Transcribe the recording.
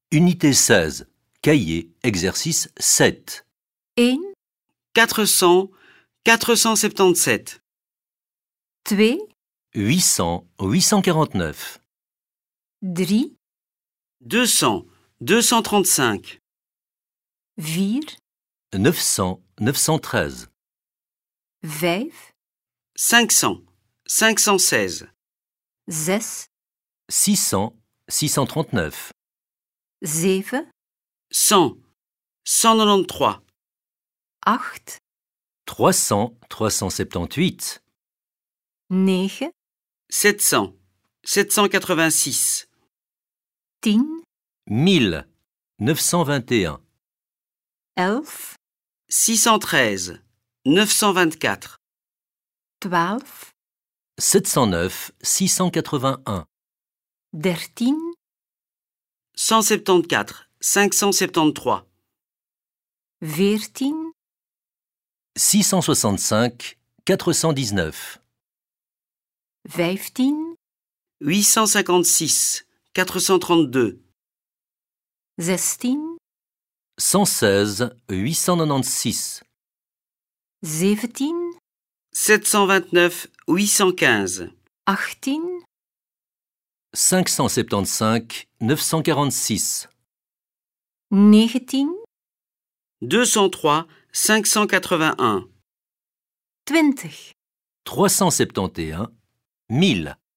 Unité 16. Cahier, exercice 7. 1, 400, 477. 2, 800, 849. 3, 200, 235. 4, 900, 913. 5, 500, 516. 6, 600, 639. 7, 100, 193. 8, 300, 378. 9, 700, 786. 10, 1000, 921. 11, 613, 924. 12, 709, 681. 13, 174, 573. 14, 665, 419. 15, 856, 432. 16, 116, 896. 17, 729, 815. 18, 575, 946. 19, 203, 581. 20. 371, 1000.